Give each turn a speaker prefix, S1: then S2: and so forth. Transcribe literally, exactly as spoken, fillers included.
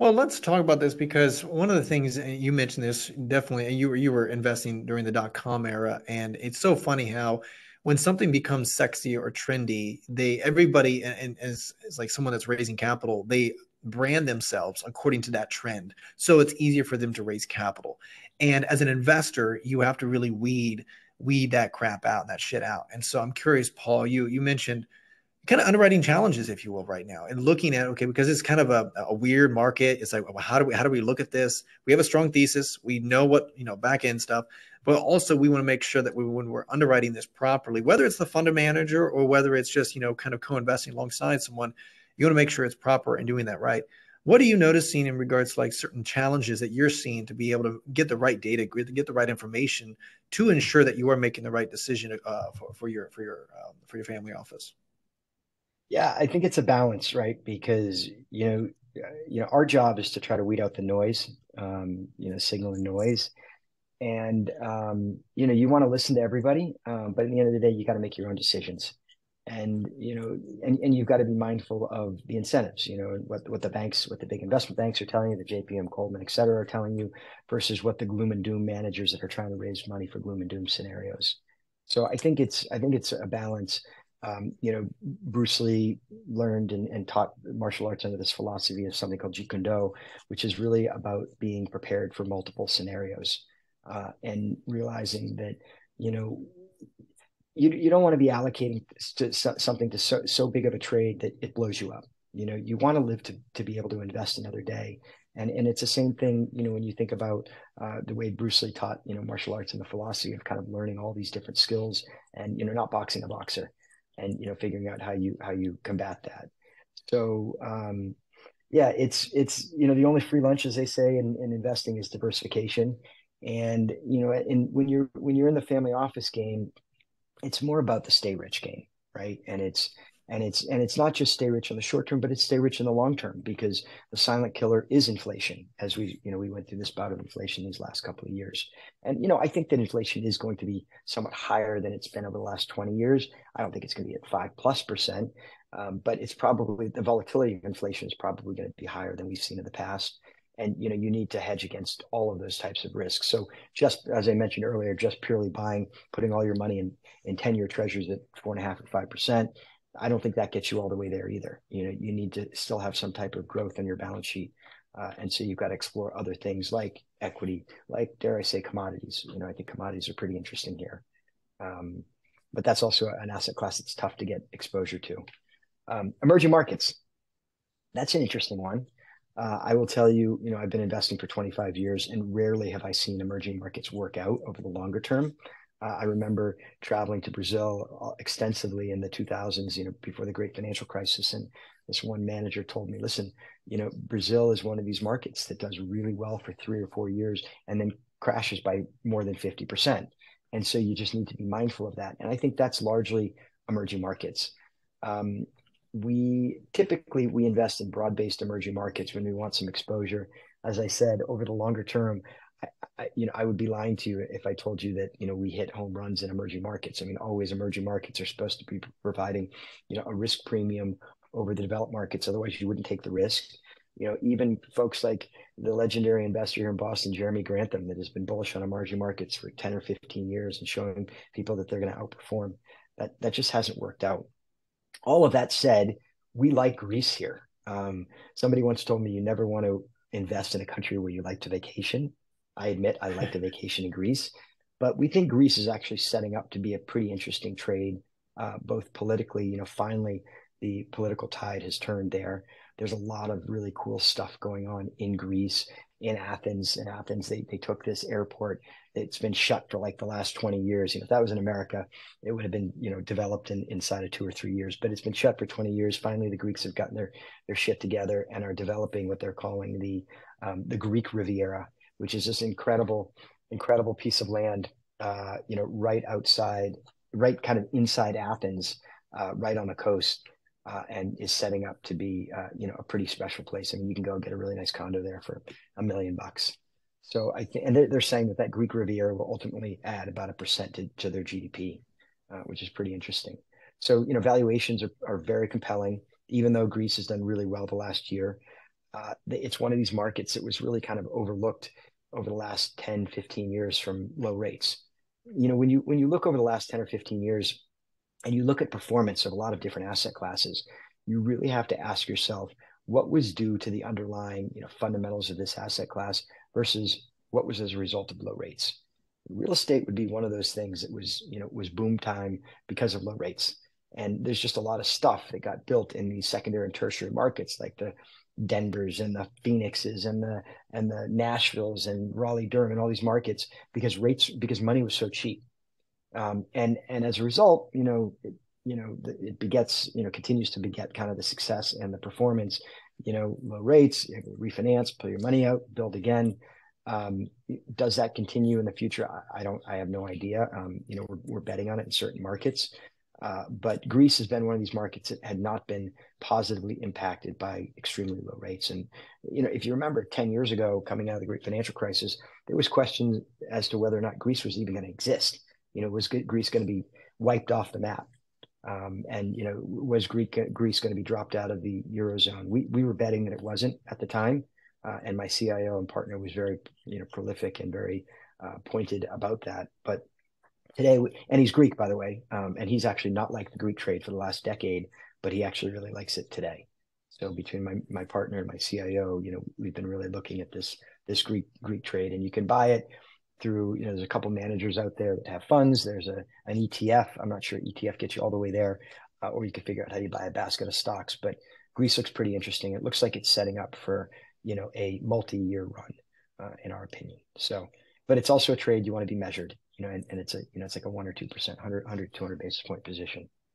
S1: Well, let's talk about this because one of the things and you mentioned this definitely, and you were you were investing during the dot com era, and it's so funny how when something becomes sexy or trendy, they everybody and, and as, as like someone that's raising capital, they brand themselves according to that trend. So it's easier for them to raise capital. And as an investor, you have to really weed weed that crap out, that shit out. And so I'm curious, Paul, you you mentioned kind of underwriting challenges, if you will, right now, and looking at okay, because it's kind of a, a weird market. It's like, well, how do we how do we look at this? We have a strong thesis. We know what you know back end stuff, but also we want to make sure that we, when we're underwriting this properly, whether it's the fund manager or whether it's just you know kind of co-investing alongside someone, you want to make sure it's proper and doing that right. What are you noticing in regards to like certain challenges that you're seeing to be able to get the right data, get the right information to ensure that you are making the right decision uh, for, for your for your um, for your family office?
S2: Yeah, I think it's a balance, right? Because, you know, uh, you know, our job is to try to weed out the noise, um, you know, signal and noise. And um, you know, you want to listen to everybody, um, but at the end of the day, you got to make your own decisions. And you know, and, and you've got to be mindful of the incentives, you know, what what the banks, what the big investment banks are telling you, the J P M, Goldman, et cetera, are telling you, versus what the gloom and doom managers that are trying to raise money for gloom and doom scenarios. So I think it's I think it's a balance. Um, you know, Bruce Lee learned and, and taught martial arts under this philosophy of something called Jeet Kune Do, which is really about being prepared for multiple scenarios, uh, and realizing that, you know, you you don't want to be allocating to something to so, so big of a trade that it blows you up. You know, you want to live to to be able to invest another day. And and it's the same thing, you know, when you think about uh, the way Bruce Lee taught, you know, martial arts and the philosophy of kind of learning all these different skills and, you know, not boxing a boxer and, you know, figuring out how you how you combat that. So um, yeah, it's it's you know, the only free lunch, as they say in, in investing, is diversification. And you know, and when you're when you're in the family office game, it's more about the stay rich game, right? And it's and it's and it's not just stay rich in the short term, but it's stay rich in the long term, because the silent killer is inflation. As we you know we went through this bout of inflation these last couple of years, and you know I think that inflation is going to be somewhat higher than it's been over the last twenty years. I don't think it's going to be at five plus percent, um, but it's probably, the volatility of inflation is probably going to be higher than we've seen in the past. And you know you need to hedge against all of those types of risks. So just as I mentioned earlier, just purely buying, putting all your money in in ten-year treasuries at four and a half or five percent, I don't think that gets you all the way there either. You know, you need to still have some type of growth on your balance sheet, uh, and so you've got to explore other things like equity, like, dare I say, commodities. You know, I think commodities are pretty interesting here, um, but that's also an asset class that's tough to get exposure to. Um, emerging markets, that's an interesting one. Uh, I will tell you, you know, I've been investing for twenty-five years, and rarely have I seen emerging markets work out over the longer term. Uh, I remember traveling to Brazil extensively in the two thousands, you know, before the great financial crisis. And this one manager told me, listen, you know, Brazil is one of these markets that does really well for three or four years and then crashes by more than fifty percent. And so you just need to be mindful of that. And I think that's largely emerging markets. Um, we typically we invest in broad-based emerging markets when we want some exposure. As I said, over the longer term, I, I, you know, I would be lying to you if I told you that, you know, we hit home runs in emerging markets. I mean, always emerging markets are supposed to be providing, you know, a risk premium over the developed markets. Otherwise, you wouldn't take the risk. You know, even folks like the legendary investor here in Boston, Jeremy Grantham, that has been bullish on emerging markets for ten or fifteen years and showing people that they're going to outperform. That that just hasn't worked out. All of that said, we like Greece here. Um, somebody once told me you never want to invest in a country where you like to vacation. I admit I like to vacation in Greece, but we think Greece is actually setting up to be a pretty interesting trade, uh, both politically. You know, finally the political tide has turned there. There's a lot of really cool stuff going on in Greece, in Athens. In Athens, they they took this airport that's been shut for like the last twenty years. You know, if that was in America, it would have been, you know, developed in inside of two or three years, but it's been shut for twenty years. Finally, the Greeks have gotten their their shit together and are developing what they're calling the um, the Greek Riviera, which is this incredible, incredible piece of land, uh, you know, right outside, right kind of inside Athens, uh, right on the coast. Uh, and is setting up to be, uh, you know, a pretty special place. I mean, you can go get a really nice condo there for a million bucks. So I think, and they're, they're saying that that Greek Riviera will ultimately add about a percent to, to their G D P, uh, which is pretty interesting. So, you know, valuations are, are very compelling, even though Greece has done really well the last year. uh, it's one of these markets that was really kind of overlooked over the last ten, fifteen years from low rates. You know, when you when you look over the last ten or fifteen years and you look at performance of a lot of different asset classes, you really have to ask yourself what was due to the underlying, you know, fundamentals of this asset class versus what was as a result of low rates. Real estate would be one of those things that was, you know, was boom time because of low rates. And there's just a lot of stuff that got built in these secondary and tertiary markets, like the Denvers and the Phoenixes and the and the Nashvilles and Raleigh Durham and all these markets because rates because money was so cheap. Um, and and as a result, you know, it, you know, it begets, you know, continues to beget kind of the success and the performance. You know, low rates, refinance, pull your money out, build again. Um, does that continue in the future? I, I don't. I have no idea. Um, you know, we're we're betting on it in certain markets. Uh, but Greece has been one of these markets that had not been positively impacted by extremely low rates. And, you know, if you remember ten years ago, coming out of the great financial crisis, there was questions as to whether or not Greece was even going to exist. You know, was Greece going to be wiped off the map? Um, and, you know, was Greek, Greece going to be dropped out of the Eurozone? We, we were betting that it wasn't at the time. Uh, and my C I O and partner was very, you know, prolific and very uh, pointed about that. But today, and he's Greek, by the way, um, and he's actually not liked the Greek trade for the last decade, but he actually really likes it today. So between my my partner and my C I O, you know, we've been really looking at this this Greek Greek trade, and you can buy it through, you know, there's a couple managers out there that have funds. There's a an E T F. I'm not sure E T F gets you all the way there, uh, or you can figure out how you buy a basket of stocks. But Greece looks pretty interesting. It looks like it's setting up for, you know, a multi-year run, uh, in our opinion. So, but it's also a trade you want to be measured, you know, and, and it's a, you know, it's like a one or two percent, one hundred, one hundred, two hundred basis point position.